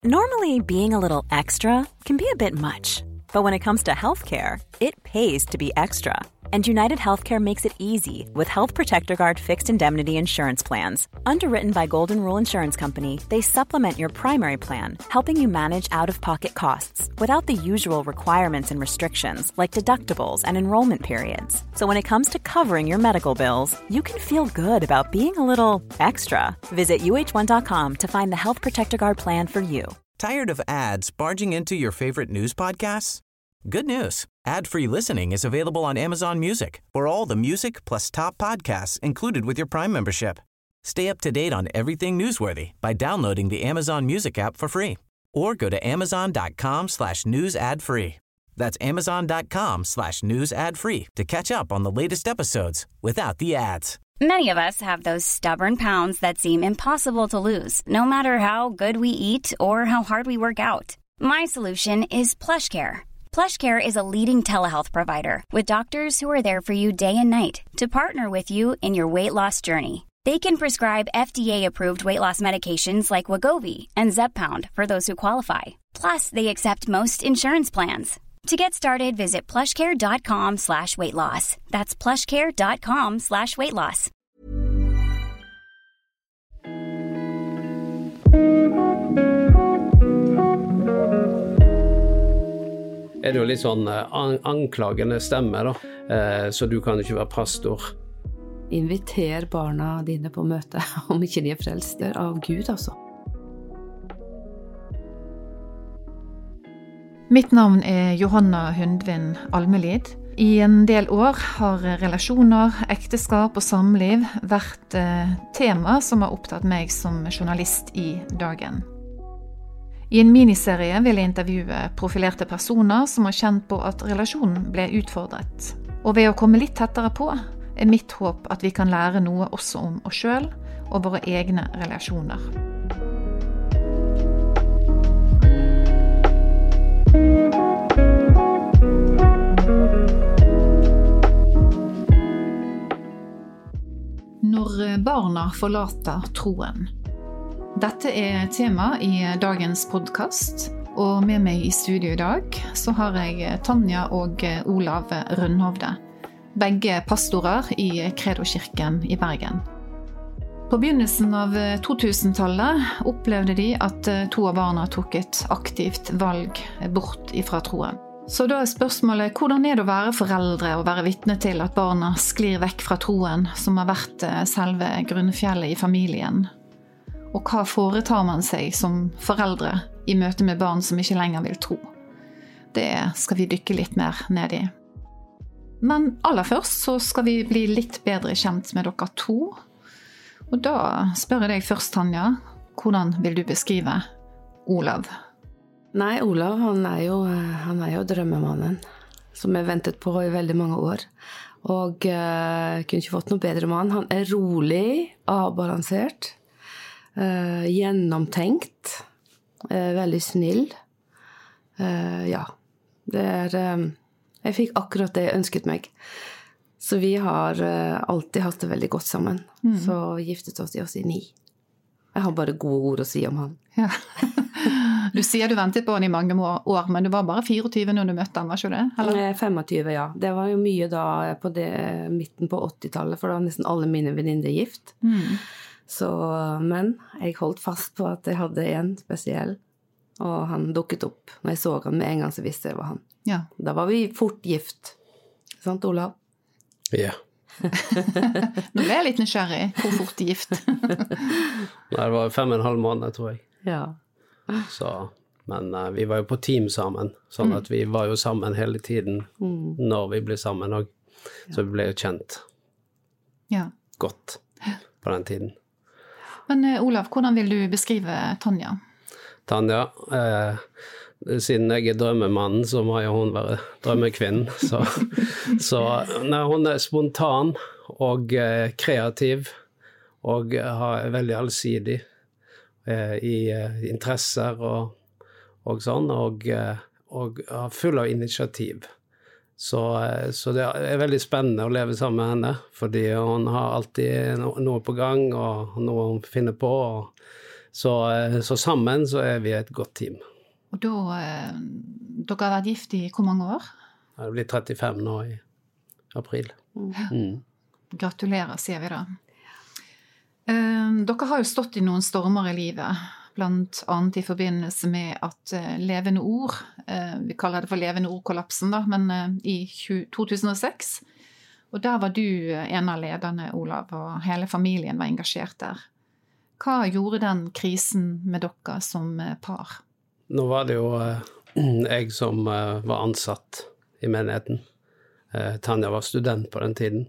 Normally, being a little extra can be a bit much, but when it comes to healthcare, it pays to be extra. And United Healthcare makes it easy with Health Protector Guard fixed indemnity insurance plans. Underwritten by Golden Rule Insurance Company, they supplement your primary plan, helping you manage out-of-pocket costs without the usual requirements and restrictions like deductibles and enrollment periods. So when it comes to covering your medical bills, you can feel good about being a little extra. Visit uh1.com to find the Health Protector Guard plan for you. Tired of ads barging into your favorite news podcasts? Good news. Ad-free listening is available on Amazon Music for all the music plus top podcasts included with your Prime membership. Stay up to date on everything newsworthy by downloading the Amazon Music app for free or go to amazon.com/news ad free. That's amazon.com/news ad free to catch up on the latest episodes without the ads. Many of us have those stubborn pounds that seem impossible to lose, no matter how good we eat or how hard we work out. My solution is PlushCare. PlushCare is a leading telehealth provider with doctors who are there for you day and night to partner with you in your weight loss journey. They can prescribe FDA-approved weight loss medications like Wegovy and Zepbound for those who qualify. Plus, they accept most insurance plans. To get started, visit plushcare.com/weight loss. That's plushcare.com/weight loss. Det jo litt sånn anklagende stemme da, så du kan ikke være pastor. Inviter barna dine på møte, om ikke de frelster av Gud, altså. Mitt navn Johanna Hundvin Almelid. I en del år har relasjoner, ekteskap og samliv vært tema som har opptatt meg som journalist I Dagen. I en miniserie vil jeg intervjue profilerte personer som har kjent på at relasjonen ble utfordret. Og ved å komme litt tettere på, mitt håp at vi kan lære noe også om oss selv og våre egne relasjoner. Når barna forlater troen. Dette tema I dagens podcast, og med meg I studio I dag så har jeg Tanja og Olav Rønhovde, begge pastorer I Credo-kirken I Bergen. På begynnelsen av 2000-tallet opplevde de at to av barna tok et aktivt valg bort ifra troen. Så da spørsmålet, hvordan det å være foreldre og være vitne til at barna sklir vekk fra troen, som har vært selve grunnfjellet I familien? Og hva foretar man seg som foreldre I møte med barn som ikke lenger vil tro? Det skal vi dykke litt mer ned I. Men aller først så skal vi bli litt bedre kjent med dere to. Og da spør jeg deg først, Tanja, hvordan vil du beskrive Olav? Nei, Olav, han jo drømmemannen, som jeg ventet på I veldig mange år. Og kunne ikke fått noe bedre mann. Han rolig, avbalansert, gjennomtenkt, veldig snill. Ja, jeg fikk akkurat det jeg ønsket meg. Så vi har alltid hatt det veldig godt sammen. Så giftet oss I 9. Jeg har bare gode ord å si om han. Ja. Du sier du ventet på han I mange år, men du var bare 24 når du møtte han, var ikke det? Eller? 25, ja. Det var jo mye da på midten på 80-tallet, for da var nesten alle mine venninner gift. Så, men jeg holdt fast på at jeg hadde en spesiell, og han dukket opp. Når jeg så han med en gang, så visste jeg det var han. Ja. Da var vi fort gift. Sant, Olav? Ja. Nå ble jeg litt nysgjerrig. Hvor fort gift? Nei, det var 5,5 måneder, tror jeg. Ja. Så, men vi var jo på team sammen, sånn at vi var jo sammen hele tiden når vi ble sammen også. Så vi ble jo kjent godt på den tiden. Men Olav, hvordan vil du beskrive Tanja? Tanja, siden jeg drømmemannen, så må jo hun være drømmekvinnen. Så nei, hun spontan og kreativ og er veldig allsidig I interesser og sånn, og full av initiativ. Så det veldig spennende å leve sammen med henne, fordi hun har alltid noe på gang, og noe hun finner på. Så sammen så vi et godt team. Og da, dere har vært gift I hvor mange år? Det blir 35 nå I april. Gratulerer, sier vi da. Dere har jo stått I noen stormer I livet, blant annet I forbindelse med at levende ord, vi kaller det for levende ordkollapsen da, men I 2006, og der var du en av lederne, Olav, og hele familien var engasjert der. Hva gjorde den krisen med dere som par? Nå var det jo jeg som var ansatt I menigheten. Tanja var student på den tiden.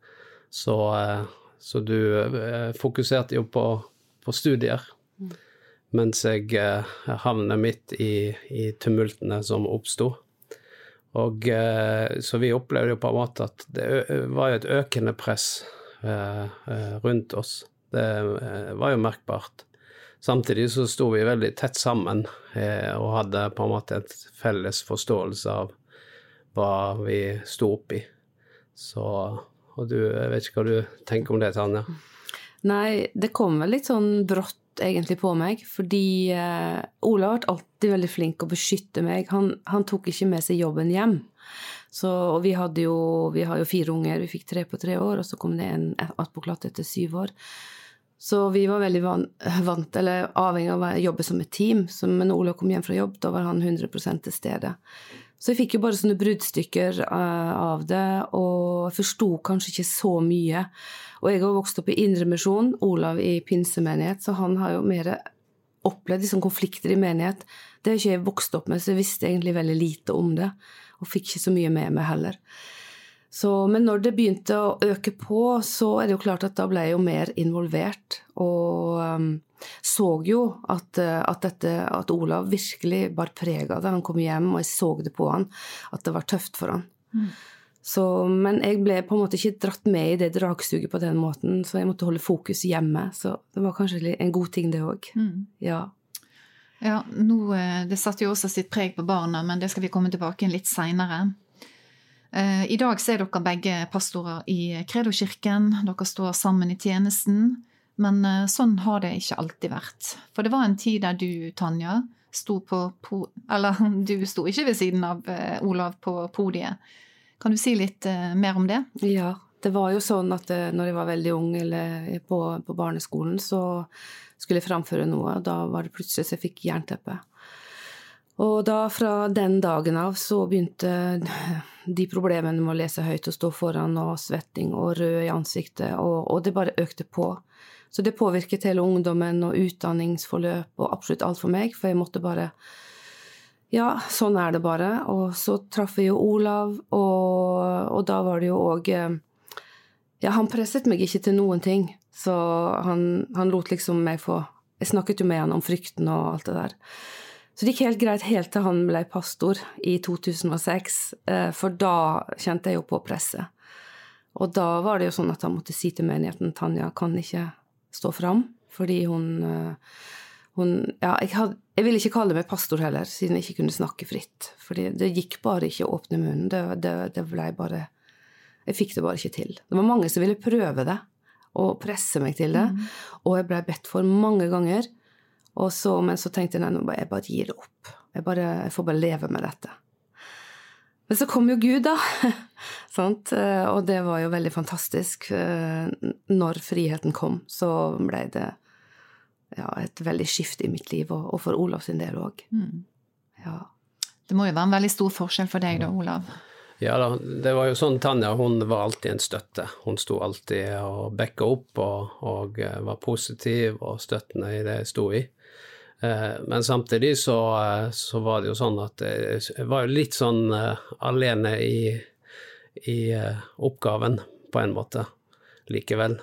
Så du fokuserte jo på studier, mens jeg havnet midt I tumultene som oppstod. Og så vi opplevde jo på en måte at det var jo et økende press rundt oss. Det var jo merkbart. Samtidig så stod vi veldig tett sammen og hadde på en måte et felles forståelse av hva vi stod opp I. Så, og jeg vet ikke hva du tenker om det, Tanja? Nei, det kom vel litt sånn brått egentlig på meg, fordi Olav har vært alltid veldig flink å beskytte meg. Han tok ikke med seg jobben hjem. Så, og vi har jo 4 unger, vi fikk 3 på 3 år, og så kom det en attpåklatt etter 7 år. Så vi var veldig vant, eller avhengig av å jobbe som et team. Så når Olav kom hjem fra jobb, da var han 100% til stede. Så jeg fikk jo bare sånne bruddstykker av det, og jeg forstod kanskje ikke så mye. Og jeg har vokst opp I Indremisjon, Olav I pinsemenighet, så han har jo mer opplevd liksom konflikter I menighet. Det har ikke jeg vokst opp med, så jeg visste egentlig veldig lite om det, og fikk ikke så mye med meg heller. Så, men når det begynte å øke på, så det jo klart at da ble jeg jo mer involvert, og så jo at Olav virkelig bar preg av det. Han kom hjem, og jeg så det på han, at det var tøft for han. Så, men jeg ble på en måte ikke dratt med I det dragsuget på den måten, så jeg måtte holde fokus hjemme, så det var kanskje en god ting det også. Ja. Ja, nå, det satt jo også sitt preg på barna, men det skal vi komme tilbake litt senere. I dag så dere begge pastorer I Credo-kirken, dere står sammen I tjenesten, men sånn har det ikke alltid vært. For det var en tid der du, Tanja, du sto ikke ved siden av Olav på podiet. Kan du si litt mer om det? Ja, det var jo sånn at når jeg var veldig ung eller på barneskolen, så skulle jeg framføre noe, og da var det plutselig så jeg fikk jernteppe. Og da fra den dagen av så begynte de problemene med å lese høyt og stå foran og svetting og rød I ansiktet, og det bare økte på. Så det påvirket hele ungdommen og utdanningsforløp og absolutt alt for meg, for jeg måtte bare, ja, sånn det bare. Og så traff jeg jo Olav, og da var det jo også, ja, han presset meg ikke til noen ting, så han lot liksom meg få, jeg snakket jo med han om frykten og alt det der. Så det gikk helt greit helt til han ble pastor I 2006, for da kjente jeg jo på presset. Og da var det jo sånn at han måtte si til menigheten, Tanja kan ikke stå frem, fordi hun ja, jeg ville ikke kalle meg pastor heller, siden jeg ikke kunne snakke fritt. Fordi det gikk bare ikke å åpne munnen, det ble bare, jeg fikk det bare ikke til. Det var mange som ville prøve det, og presse meg til det, og jeg ble bedt for mange ganger, men så tenkte jeg, nei, jeg bare gir det opp. Jeg får bare leve med dette. Men så kom jo Gud da, sant? Og det var jo veldig fantastisk. Når friheten kom, så ble det et veldig skift I mitt liv, og for Olav sin del også. Ja. Det må jo være en veldig stor forskjell for deg da, Olav. Ja da, det var jo sånn Tanja, hun var alltid en støtte. Hun stod alltid og bekket opp og var positiv og støttende I det jeg stod I. Men samtidig så var det jo sånn at jeg var jo litt sånn alene I oppgaven på en måte likevel.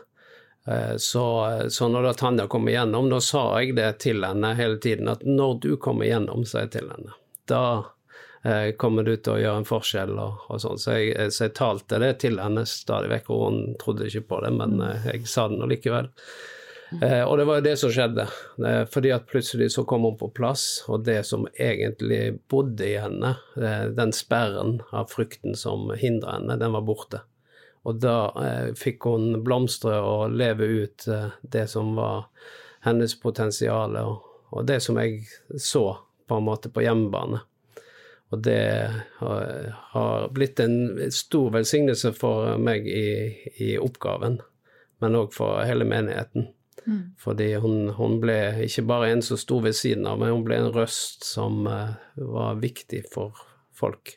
Så når da Tanja kom igjennom, da sa jeg det til henne hele tiden, at når du kommer igjennom, sa jeg til henne, da kommer du til å gjøre en forskjell og sånn. Så jeg talte det til henne stadig vekk, og hun trodde ikke på det, men jeg sa det nå likevel. Og det var jo det som skjedde, fordi at plutselig så kom hun på plass, og det som egentlig bodde I henne, den sperren av frykten som hindret henne, den var borte. Og da fikk hun blomstre og leve ut det som var hennes potensial, og det som jeg så på en måte på hjemmebane. Og det har blitt en stor velsignelse for meg i oppgaven, men også for hele menigheten. Fordi hun ble ikke bare en som sto ved siden av, men hun ble en røst som var viktig for folk.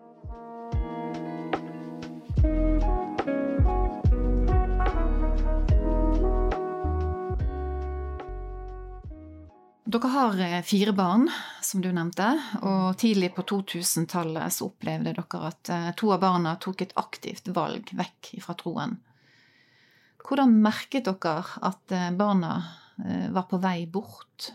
Dere har 4 barn, som du nevnte, og tidlig på 2000-tallet så opplevde dere at 2 av barna tok et aktivt valg vekk fra troen. Hvordan merket dere at barna var på vei bort?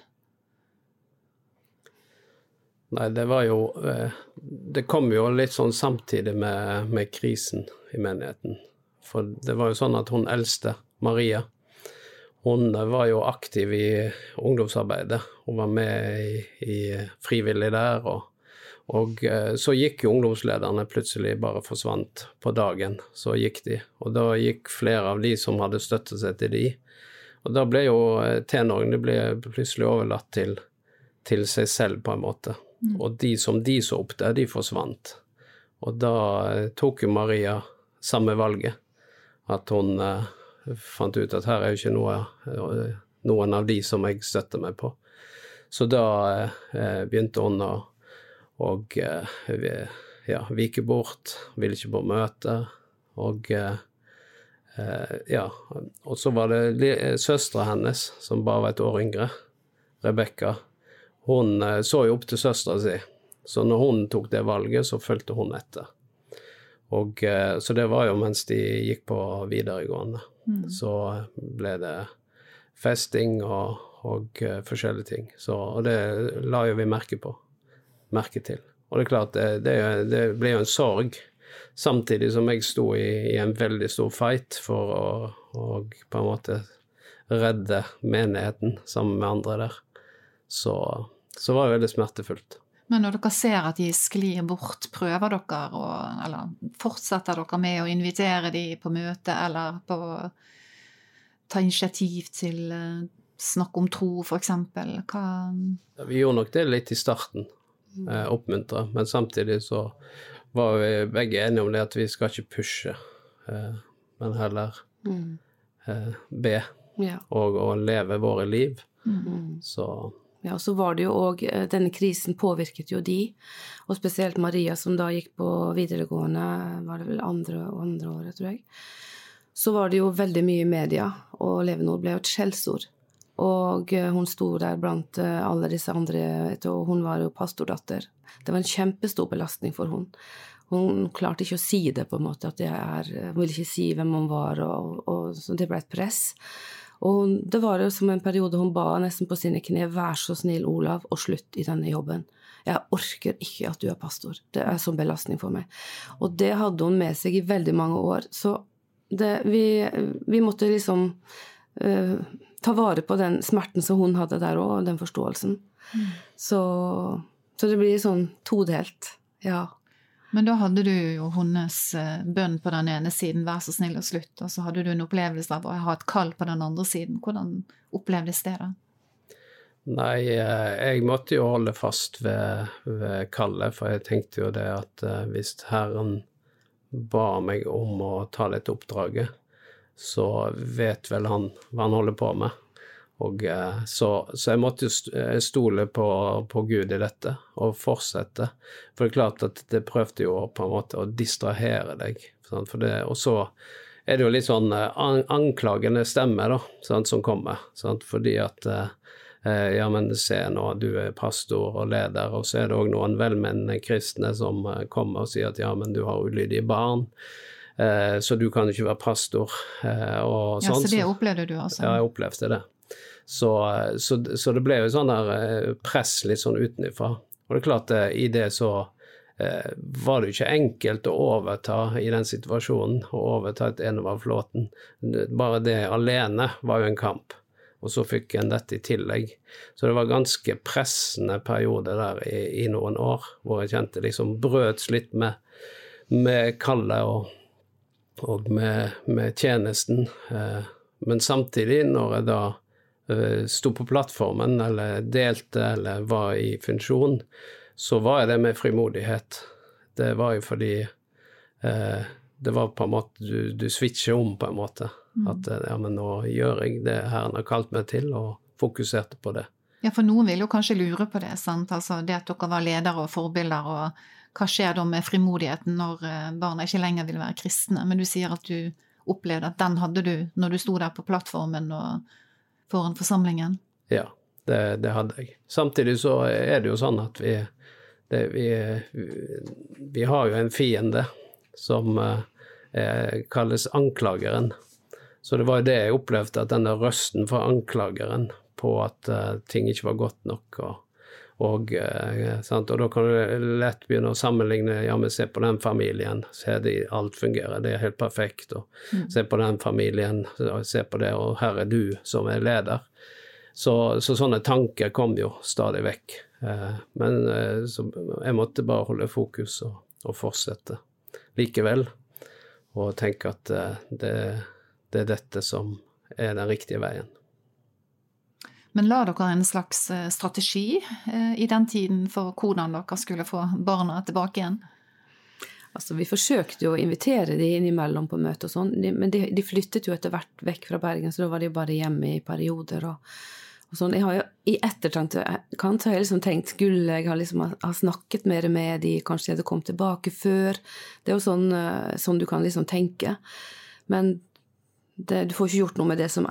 Nei, det kom jo litt sånn samtidig med krisen i menigheten. For det var jo sånn at hun eldste, Maria, hun var jo aktiv i ungdomsarbeidet. Hun var med i frivillig der, og så gikk jo ungdomslederne plutselig bare forsvant på dagen. Så gikk de, og da gikk flere av de som hadde støttet seg til de. Og da ble jo tenåringene ble plutselig overlatt til seg selv på en måte. Og de som de så opp der, de forsvant. Og da tok jo Maria samme valget, at hun fant ut at her er jo ikke noen av de som jeg støtter meg på. Så da begynte hun å vike bort, ville ikke på møte, og så var det søstre hennes, som bare var et år yngre, Rebecca. Hun så jo opp til søstre si, så når hun tok det valget, så følte hun etter. Og så det var jo mens de gikk på videregående. Så ble det festing og forskjellige ting. Og det la jo vi merke til. Og det er klart, det ble jo en sorg, samtidig som jeg sto i en veldig stor fight for å på en måte redde menigheten sammen med andre der. Så var det veldig smertefullt. Men når dere ser at de sklir bort, prøver dere, eller fortsetter dere med å invitere de på møte, eller på ta initiativ til snakk om tro, for eksempel? Vi gjorde nok det litt i starten, oppmuntre, men samtidig så var vi begge enige om det at vi skal ikke pushe, men heller be og leve våre liv. Ja, og så var det jo også, denne krisen påvirket jo de, og spesielt Maria som da gikk på videregående, var det vel andre året, tror jeg. Så var det jo veldig mye i media, og Levenord ble jo et skjellsord. Og hun sto der blant alle disse andre, og hun var jo pastordatter. Det var en kjempestor belastning for hun. Hun klarte ikke å si det på en måte, hun ville ikke si hvem hun var, og så det ble et press. Og det var jo som en periode hun ba nesten på sine kne, vær så snill Olav, og slutt i denne jobben. Jeg orker ikke at du er pastor. Det er sånn belastning for meg. Og det hadde hun med seg i veldig mange år. Så vi måtte liksom ta vare på den smerten som hun hadde der også, og den forståelsen. Så det blir sånn todelt, ja. Men da hadde du jo hennes bønn på den ene siden, vær så snill og slutt, og så hadde du en opplevelse av å ha et kall på den andre siden. Hvordan opplevdes det da? Nei, jeg måtte jo holde fast ved kallet, for jeg tenkte jo det at hvis Herren ba meg om å ta dette oppdraget, så vet vel han hva han holder på med. Og så jeg måtte jo stole på Gud i dette, og fortsette. For det er klart at det prøvde jo på en måte å distrahere deg. Sant? Og så er det jo litt sånn anklagende stemme da, sant, som kommer. Sant? Fordi at, ja, men se nå, du er pastor og leder, og så er det også noen velmenende kristne som kommer og sier at ja, men du har ulydige barn, så du kan ikke være pastor. Og sånn. Ja, så det opplevde du altså? Ja, jeg opplevde det. Så det ble jo sånn der press litt sånn utenifra. Og det er klart, i det så var det jo ikke enkelt å overta i den situasjonen, å overta et enevarflåten. Bare det alene var jo en kamp, og så fikk en dette i tillegg. Så det var ganske pressende periode der i noen år, hvor jeg kjente liksom brøts litt med kallet og med tjenesten. Men samtidig, når jeg da stod på plattformen, eller delte, eller var i funksjon, så var det med frimodighet. Det var jo fordi det var på en måte, du switcher om på en måte. At ja, men nå gjør jeg det Herren har kalt meg til, og fokuserte på det. Ja, for noen vil jo kanskje lure på det, sant? Altså det at dere var ledere og forbilder, og hva skjer da med frimodigheten når barna ikke lenger vil være kristne? Men du sier at du opplevde at den hadde du når du stod der på plattformen og foran forsamlingen. Ja, det hadde jeg. Samtidig så det jo sånn at vi har jo en fiende som kalles anklageren. Så det var jo det jeg opplevde, at denne røsten fra anklageren på at ting ikke var godt nok, og da kan du lett begynne å sammenligne, ja, men se på den familien, se det, alt fungerer, det helt perfekt, og se på den familien, se på det, og her du som leder. Så sånne tanker kom jo stadig vekk. Men så jeg måtte bare holde fokus og fortsette likevel, og tenke at det dette som den riktige veien. Men la dere en slags strategi i den tiden for hvordan dere skulle få barna tilbake igjen? Altså, vi forsøkte jo å invitere de innimellom på møte og sånn, men de flyttet jo etter hvert vekk fra Bergen, så da var de bare hjemme i perioder og sånn. Jeg har jo i etterkant har jeg liksom tenkt, jeg har liksom har snakket mer med de, kanskje jeg hadde kommet tilbake før. Det jo sånn du kan liksom tenke. Men du får ikke gjort noe med det som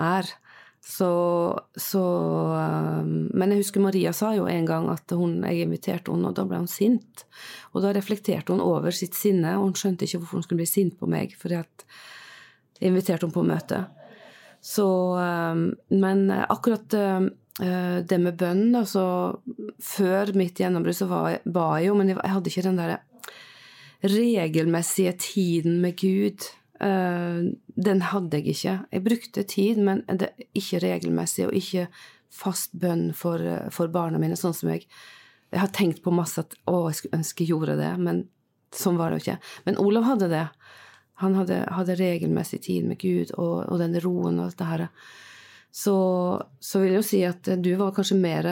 men jeg husker Maria sa jo en gang at jeg inviterte henne, og da ble hun sint. Og da reflekterte hun over sitt sinne, og hun skjønte ikke hvorfor hun skulle bli sint på meg, fordi at jeg inviterte henne på møte. Så, men akkurat det med bønn, altså, før mitt gjennombrudd så ba jeg jo, men jeg hadde ikke den der regelmessige tiden med Gud. Den hadde jeg ikke. Jeg brukte tid, men ikke regelmessig, og ikke fast bønn for barna mine, sånn som jeg har tenkt på masse at, jeg skulle ønske jeg gjorde det, men sånn var det jo ikke. Men Olav hadde det. Han hadde regelmessig tid med Gud, og den roen og dette her. Så vil jeg jo si at du var kanskje mer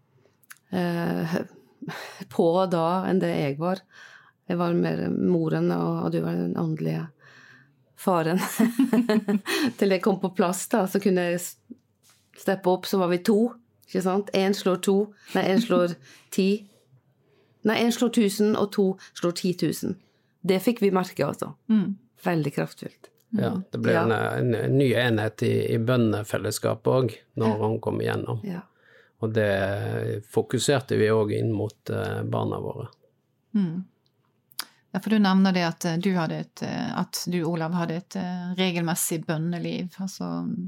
på da enn det jeg var. Jeg var mer moren, og du var den åndelige faren. Til jeg kom på plass da, så kunne jeg steppe opp, så var vi 2, ikke sant? 1 slår 2, nei, 1 slår 10. Nei, 1 slår 1000, og 2 slår 10 000. Det fikk vi merke, altså. Veldig kraftfullt. Ja, det ble en ny enhet i bønnefellesskapet også, når hun kom igjennom. Ja. Og det fokuserte vi også inn mot barna våre. Ja, for du nevner det at du, Olav, hadde et regelmessig bønneliv. Altså,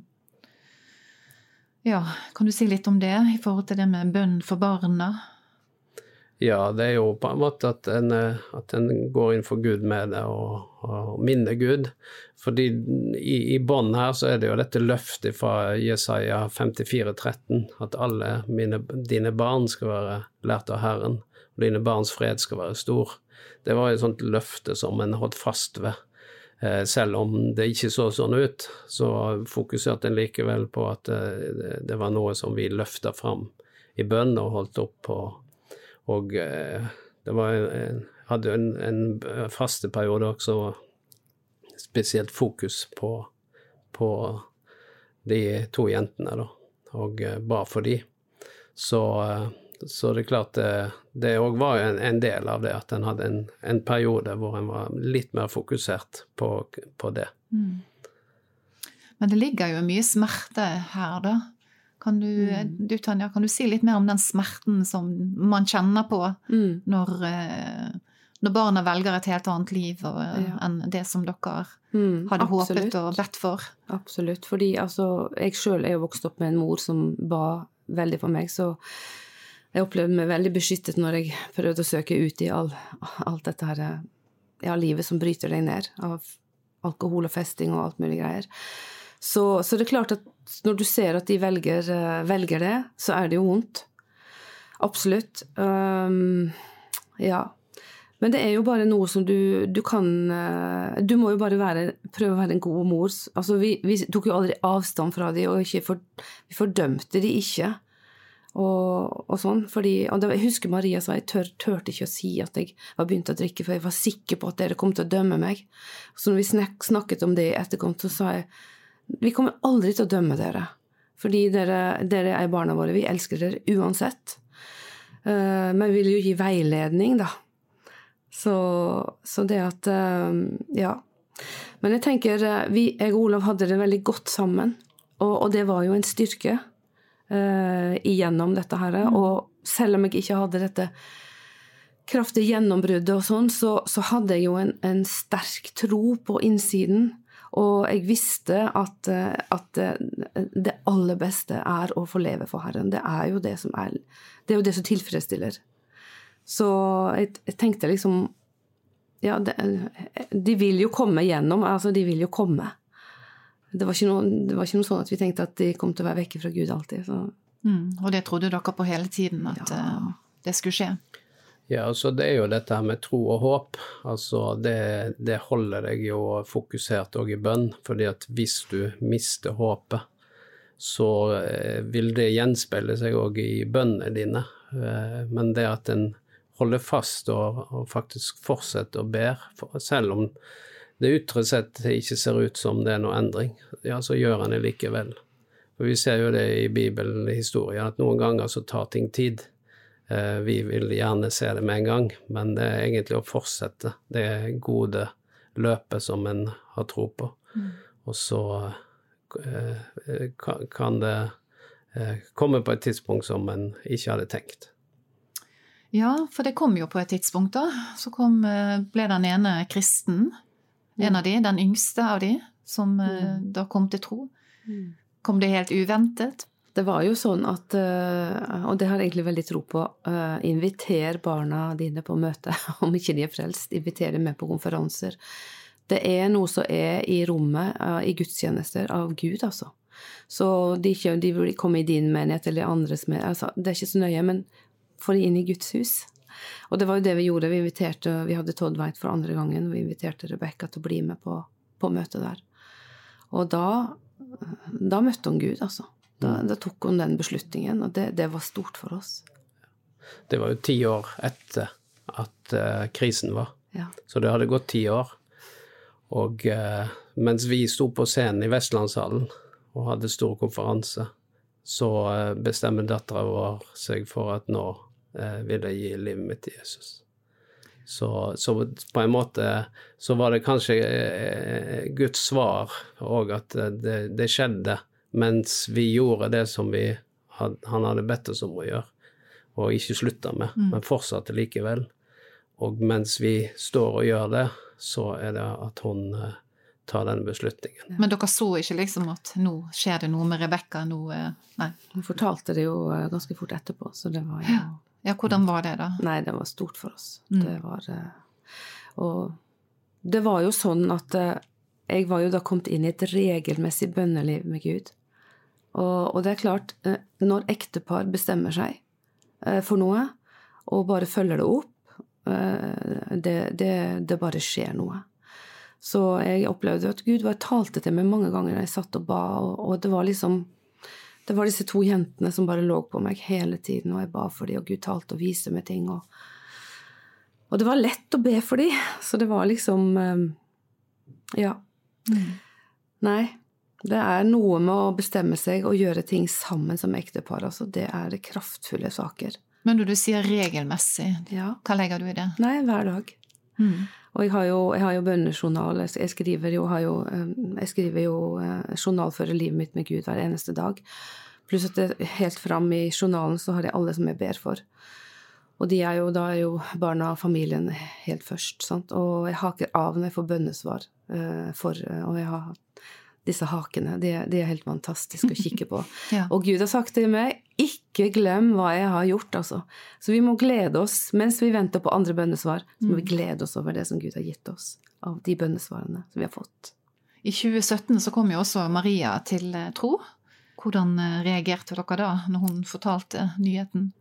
ja, kan du si litt om det i forhold til det med bønn for barna? Ja, det jo på en måte at en går inn for Gud med det og minner Gud. Fordi i bånd her så det jo dette løftet fra Jesaja 54:13, at alle dine barn skal være lært av Herren, og dine barns fred skal være stor. Det var et sånt løfte som en holdt fast ved. Selv om det ikke så sånn ut, så fokuserte en likevel på at det var noe som vi løftet fram i bønn og holdt opp på. Og det var hadde en faste periode også, spesielt fokus på de 2 jentene da, og ba for de. Så det klart det også var en del av det, at en hadde en periode hvor en var litt mer fokusert på det. Men det ligger jo mye smerte her da. Kan du, Tanja, kan du si litt mer om den smerten som man kjenner på når barna velger et helt annet liv enn det som dere hadde håpet og bedt for? Absolutt, fordi altså, jeg selv jo vokst opp med en mor som ba veldig for meg, så jeg opplevde meg veldig beskyttet når jeg prøvde å søke ut i alt dette her, livet som bryter deg ned, av alkohol og festing og alt mulig greier. Så det klart at når du ser at de velger det, så det jo vondt. Absolutt. Ja. Men det jo bare noe som du kan, du må jo bare prøve å være en god mor. Altså vi tok jo aldri avstand fra de, og vi fordømte de ikke. Og sånn, og jeg husker Maria sa, jeg tørte ikke å si at jeg var begynt å drikke, for jeg var sikker på at dere kom til å dømme meg. Så når vi snakket om det i etterkant, så sa jeg, vi kommer aldri til å dømme dere, fordi dere barna våre, vi elsker dere uansett. Men vi vil jo gi veiledning da. Så det at, ja. Men jeg tenker, jeg og Olav hadde det veldig godt sammen, og det var jo en styrke igjennom dette her, og selv om jeg ikke hadde dette kraftige gjennombruddet og sånn, så hadde jeg jo en sterk tro på innsiden, og jeg visste at det aller beste å få leve for Herren. Det jo det som det jo det som tilfredsstiller. Så jeg tenkte liksom, ja, de vil jo komme gjennom, altså de vil jo komme. Det var ikke noe sånn at vi tenkte at de kom til å være vekke fra Gud alltid. Så. Og det trodde dere på hele tiden, at det skulle skje? Ja, altså det jo dette her med tro og håp. Altså det holder deg jo fokusert også i bønn, fordi at hvis du mister håpet, så vil det gjenspeile seg også i bønnene dine. Men det at en holder fast og faktisk fortsetter å ber, selv om det ytre sett ikke ser ut som det noe endring, ja, så gjør han det likevel. For vi ser jo det i Bibelen, i historien, at noen ganger så tar ting tid. Vi vil gjerne se det med en gang, men det egentlig å fortsette det gode løpet som en har tro på. Og så kan det komme på et tidspunkt som en ikke hadde tenkt. Ja, for det kom jo på et tidspunkt da. Så ble den ene kristen, en av de, den yngste av de, som da kom til tro. Kom det helt uventet? Det var jo sånn at, og det har jeg egentlig veldig tro på, inviter barna dine på møte, om ikke de frelst, inviter dem med på konferanser. Det noe som i rommet, i gudstjenester av Gud, altså. Så de vil komme i din menighet eller andres menighet, altså, det ikke så nøye, men få de inn i Guds hus. Og det var jo det vi gjorde, vi hadde Todd White for andre gangen, og vi inviterte Rebecca til å bli med på møtet der. Og da møtte hun Gud, altså. Da tok hun den beslutningen, og det var stort for oss. Det var jo 10 år etter at krisen var. Ja. Så det hadde gått 10 år. Og mens vi stod på scenen i Vestlandshallen og hadde stor konferanse, så bestemte datteren vår seg for at nå vil jeg gi livet mitt til Jesus. Så på en måte så var det kanskje Guds svar og at det skjedde mens vi gjorde det som han hadde bedt oss om å gjøre, og ikke sluttet med, men fortsatte likevel. Og mens vi står og gjør det, så det at hun tar den beslutningen. Men dere så ikke liksom at nå skjer det noe med Rebecca? Nei. Hun fortalte det jo ganske fort etterpå, så det var jo... Ja, hvordan var det da? Nei, det var stort for oss. Og det var jo sånn at jeg var jo da kommet inn i et regelmessig bønneliv med Gud. Og det klart, når ektepar bestemmer seg for noe, og bare følger det opp, det bare skjer noe. Så jeg opplevde at Gud talte til meg mange ganger når jeg satt og ba, og det var liksom, det var disse 2 jentene som bare lå på meg hele tiden, og jeg ba for dem, og Gud talte og viste meg ting, og det var lett å be for dem, så det var liksom, ja. Nei, det noe med å bestemme seg og gjøre ting sammen som ektepar, altså det det kraftfulle saker. Men når du sier regelmessig, hva legger du i det? Nei, hver dag. Og jeg har jo bønnejournal, jeg skriver jo journalfører livet mitt med Gud hver eneste dag. Pluss at helt frem i journalen så har jeg alle som jeg ber for. Og da jo barna og familien helt først, sant? Og jeg haker av når jeg får bønnesvar, og jeg har disse hakene, de helt fantastiske å kikke på. Ja. Og Gud har sagt til meg, ikke glem hva jeg har gjort, altså. Så vi må glede oss, mens vi venter på andre bønnesvar, så må vi glede oss over det som Gud har gitt oss, av de bønnesvarene som vi har fått. I 2017 så kom jo også Maria til tro. Hvordan reagerte dere da, når hun fortalte nyheten?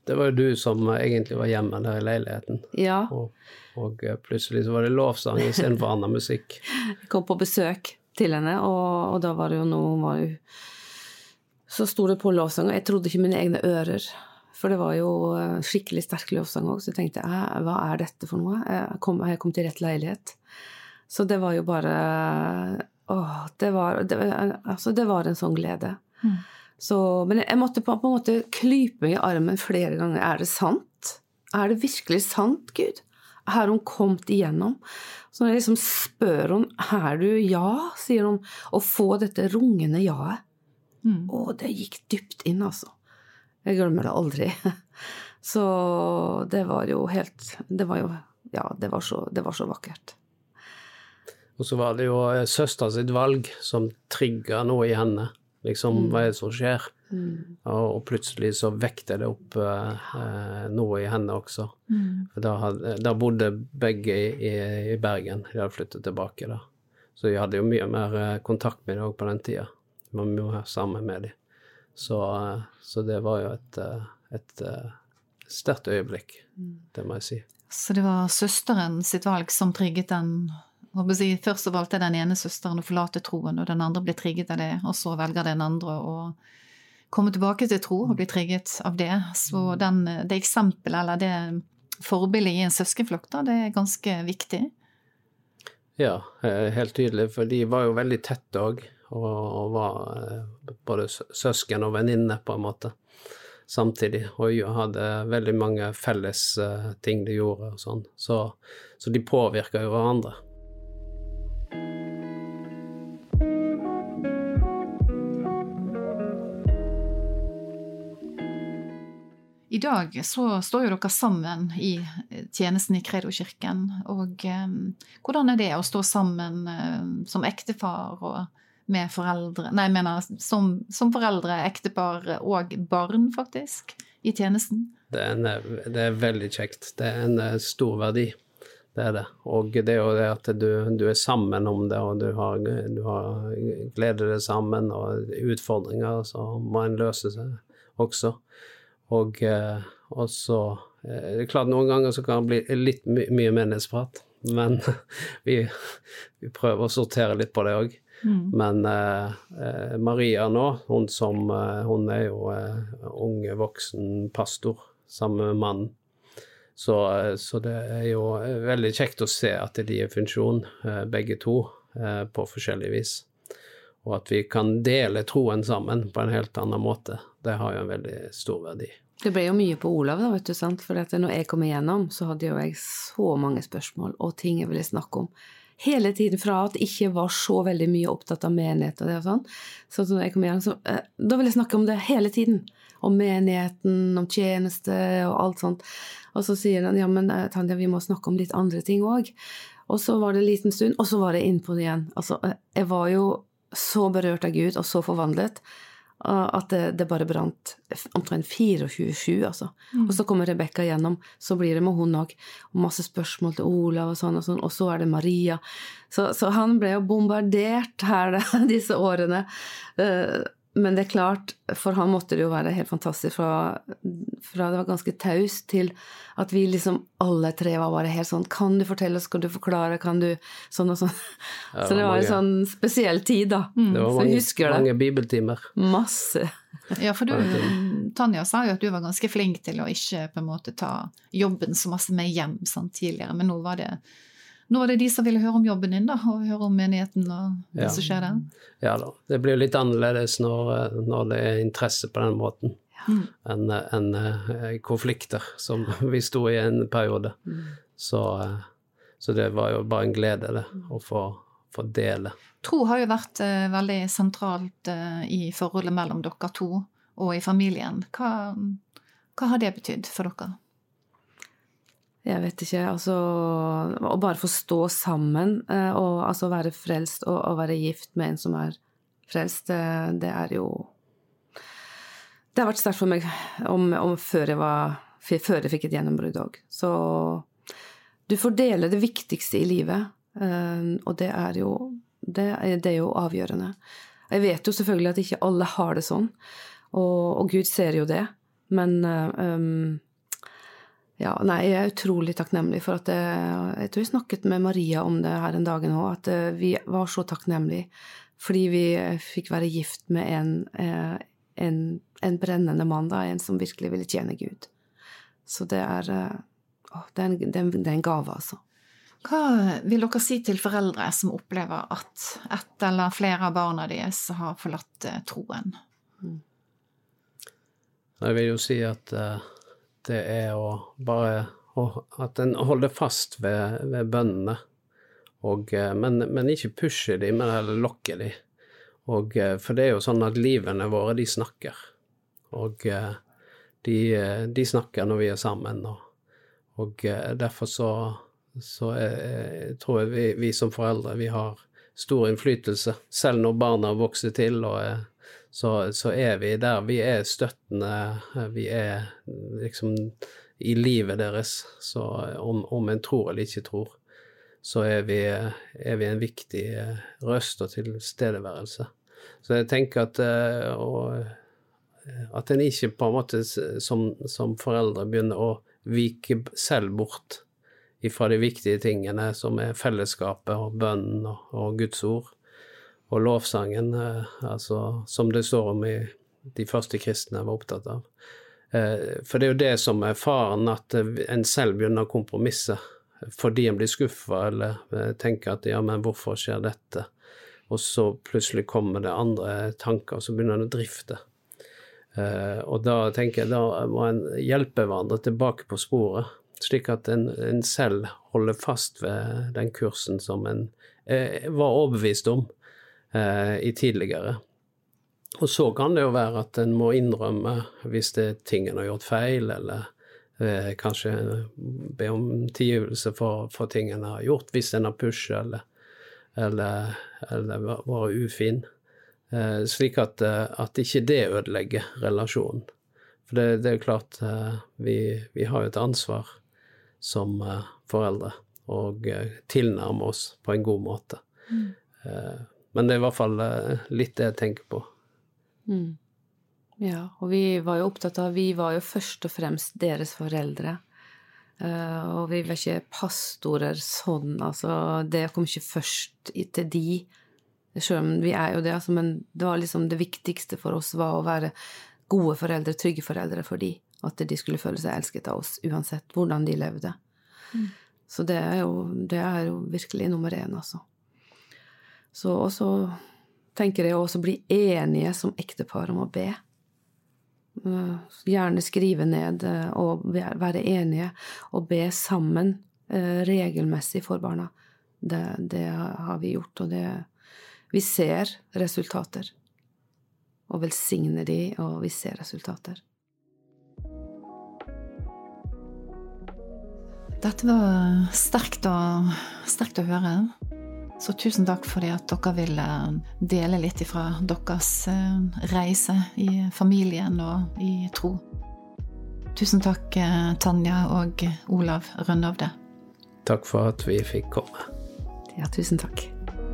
det var jo du som egentlig var hjemme der I leiligheten. Ja. Og plutselig så var det lovsang I stedet for annen musikk. Jeg kom på besøk til henne, og da var det jo noe, så sto det på lovsang, og jeg trodde ikke mine egne ører, for det var jo skikkelig sterk lovsang også, så jeg tenkte, hva dette for noe? Jeg kom til rett leilighet. Så det var jo bare, det var en sånn glede. Så, men jeg måtte på en måte klype meg I armen flere ganger. Det sant? Det virkelig sant, Gud? Har hun kommet igjennom? Så når jeg liksom spør hun, du ja, sier hun, og få dette rungende ja. Og det gikk dypt inn, altså. Jeg glemmer det aldri. Så det var jo helt, det var så vakkert. Og så var det jo søster sitt valg som trigget noe I henne. Liksom, hva det som skjer? Og plutselig så vekte det opp noe I henne også. For da bodde begge I Bergen. De hadde flyttet tilbake da. Så jeg hadde jo mye mer kontakt med dem på den tiden. Vi var mye sammen med dem. Så det var jo et sterkt øyeblikk, det må jeg si. Så det var søsteren sitt valg som trigget den, først så valgte den ene søsteren å forlate troen, og den andre ble trigget av det, og så velger den andre å komme tilbake til tro og bli trigget av det. Så det eksempel, eller det forbildet I en søskenflokk, det ganske viktig. Ja, helt tydelig, for de var jo veldig tette også, og var både søsken og venninne på en måte, samtidig, og hadde veldig mange felles ting de gjorde og sånn, så de påvirket jo hverandre. I dag så står jo dere sammen I tjenesten I Credo-kirken, og hvordan det å stå sammen som ektefar og med foreldre, nei, jeg mener som foreldre, ektepar og barn faktisk, I tjenesten? Det veldig kjekt, det en stor verdi, det det. Og det jo det at du sammen om det, og du har glede det sammen, og utfordringer, så må en løse seg også. Og så det klart noen ganger så kan det bli litt mye menneskeprat, men vi prøver å sortere litt på det også. Men Maria nå, hun jo unge voksen pastor sammen med mannen, så det jo veldig kjekt å se at de I funksjon, begge to, på forskjellig vis. Og at vi kan dele troen sammen på en helt annen måte, det har jo en veldig stor verdi. Det ble jo mye på Olav da, vet du, sant? For at når jeg kom igjennom, så hadde jo jeg så mange spørsmål og ting jeg ville snakke om. Hele tiden fra at jeg ikke var så veldig mye opptatt av menighet og det og sånn. Så når jeg kom igjennom, da ville jeg snakke om det hele tiden. Om menigheten, om tjeneste og alt sånt. Og så sier han, ja, men Tanja, vi må snakke om litt andre ting også. Og så var det en liten stund, og så var det inn på det igjen. Altså, jeg var jo så berørt av Gud og så forvandlet at det bare brant omtrent 24/7 altså. Og så kommer Rebecca gjennom, så blir det med hun også, og masse spørsmål til Olav og sånn, og så det Maria. Så han ble jo bombardert her disse årene. Men det klart, for han måtte det jo være helt fantastisk fra det var ganske taus til at vi liksom alle tre var bare helt sånn, kan du fortelle oss, kan du forklare, kan du sånn og sånn. Ja, så det var en sånn spesiell tid da. Det var mange bibeltimer. Masse. Ja, for Tanja sa jo at du var ganske flink til å ikke på en måte ta jobben så masse med hjem sånn tidligere, men nå var det de som ville høre om jobben din da, og høre om menigheten og det som skjer der. Ja da, det blir jo litt annerledes når det interesse på den måten enn konflikter som vi stod I en periode. Så det var jo bare en glede det, å få dele. Tro har jo vært veldig sentralt I forholdet mellom dere to og I familien. Hva har det betydd for dere? Jeg vet ikke, altså, å bare få stå sammen, og altså være frelst og være gift med en som frelst, det jo, det har vært sterkt for meg før jeg fikk et gjennombrudd også. Så du får dele det viktigste I livet, og det jo avgjørende. Jeg vet jo selvfølgelig at ikke alle har det sånn, og Gud ser jo det, Men ja, nei, jeg utrolig takknemlig for at jeg tror jeg snakket med Maria om det her en dag nå, at vi var så takknemlige fordi vi fikk være gift med en brennende mann, da, en som virkelig ville tjene Gud. Så det er en gave, altså. Hva vil dere si til foreldre som opplever at ett eller flere av barna deres har forlatt troen? Jeg vil jo si at det å bare at en holder fast ved bønnene, men ikke pushe dem, men heller lokke dem. For det er jo sånn at livene våre, de snakker. Og de snakker når vi er sammen. Og derfor så tror jeg vi som foreldre, vi har stor innflytelse. Selv når barna vokser til, så er vi der. Vi er støttende, vi er liksom i livet deres. Så om en tror eller ikke tror, så er vi en viktig røst og tilstedeværelse. Så jeg tenker at en ikke på en måte som foreldre begynner å vike selv bort ifra de viktige tingene som er fellesskapet og bønnen og Guds ord og lovsangen, altså, som det står om i de første kristne var opptatt av. For det er jo det som er faren, at en selv begynner å kompromisse fordi en blir skuffet eller tenker at ja, men hvorfor skjer dette? Og så plutselig kommer det andre tanker, og så begynner en å drifte. Og da tenker jeg, da må en hjelpe hverandre tilbake på sporet, slik at en selv holder fast ved den kursen som en var overbevist om i tidligere. Og så kan det jo være at en må innrømme hvis det er ting en har gjort feil, eller kanskje be om tilgivelse for ting en har gjort, hvis en har pushet eller vært ufin. Slik at ikke det ødelegger relasjonen. For det er klart, vi har jo et ansvar som foreldre, og tilnærme oss på en god måte. Men det er i hvert fall litt det jeg tenker på. Ja, og vi var jo først og fremst deres foreldre. Og vi var ikke pastorer sånn, altså det kom ikke først til de, selv om vi er jo det, altså, men det var liksom det viktigste for oss var å være gode foreldre, trygge foreldre for de, at de skulle føle seg elsket av oss, uansett hvordan de levde. Så det er jo virkelig nummer 1, altså. Så også tenker jeg også bli enige som ektepar om å be. Gjerne skrive ned og være enige og be sammen regelmessig for barna. Det har vi gjort, og vi ser resultater. Og velsigner de, og vi ser resultater. Dette var sterkt å høre. Så tusen takk for det at dere ville dele litt ifra deres reise i familien og i tro. Tusen takk, Tanja og Olav Rønnovde. Takk for at vi fikk komme. Ja, tusen takk.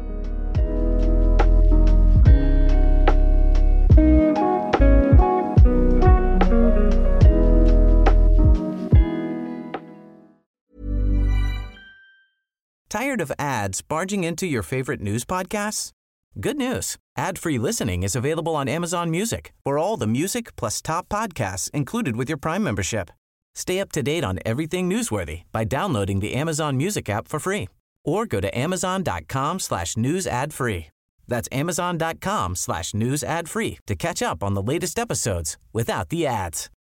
Tired of ads barging into your favorite news podcasts? Good news. Ad-free listening is available on Amazon Music for all the music plus top podcasts included with your Prime membership. Stay up to date on everything newsworthy by downloading the Amazon Music app for free or go to amazon.com/news ad free. That's amazon.com/news ad free to catch up on the latest episodes without the ads.